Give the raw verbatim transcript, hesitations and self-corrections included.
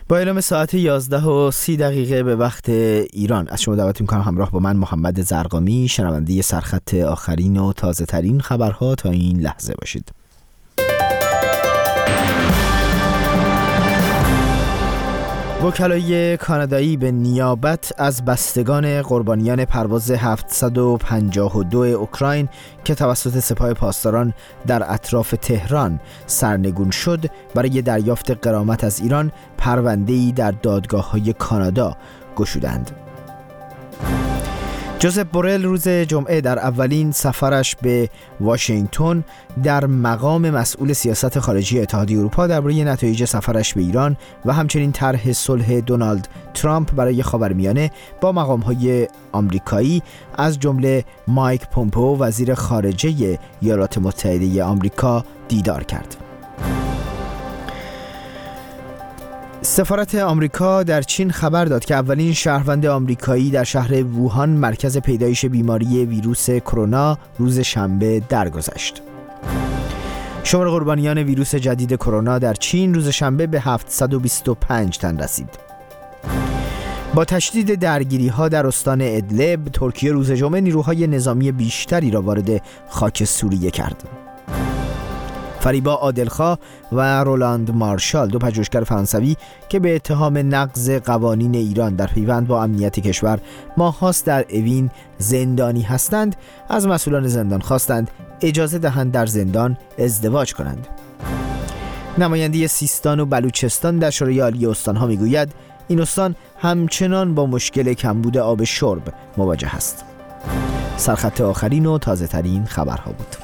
با اعلام ساعت یازده و سی دقیقه به وقت ایران از شما دعوت می‌کنم همراه با من محمد زرقامی شنونده سرخط آخرین و تازه ترین خبرها تا این لحظه باشید. وکلای کانادایی به نیابت از بستگان قربانیان پرواز هفتصد و پنجاه و دو اوکراین که توسط سپاه پاسداران در اطراف تهران سرنگون شد برای دریافت غرامت از ایران پرونده‌ای در دادگاه‌های کانادا گشودند. جوزف بورل روز جمعه در اولین سفرش به واشنگتن در مقام مسئول سیاست خارجی اتحادیه اروپا درباره نتایج سفرش به ایران و همچنین طرح صلح دونالد ترامپ برای خاورمیانه با مقام‌های آمریکایی از جمله مایک پومپئو وزیر خارجه ایالات متحده آمریکا دیدار کرد. سفارت آمریکا در چین خبر داد که اولین شهروند آمریکایی در شهر ووهان مرکز پیدایش بیماری ویروس کرونا روز شنبه درگذشت. شمار قربانیان ویروس جدید کرونا در چین روز شنبه به هفتصد و بیست و پنج تن رسید. با تشدید درگیری‌ها در استان ادلب، ترکیه روز جمعه نیروهای نظامی بیشتری را وارد خاک سوریه کرد. فریبا عادلخواه و رولاند مارشال، دو پژوهشگر فرانسوی که به اتهام نقض قوانین ایران در پیوند با امنیت کشور ماه‌هاست در اوین زندانی هستند، از مسئولان زندان خواستند اجازه دهند در زندان ازدواج کنند. نماینده سیستان و بلوچستان در شورای عالی استان‌ها میگوید این استان همچنان با مشکل کمبود آب شرب مواجه است. سرخط آخرین و تازه ترین خبرها بود.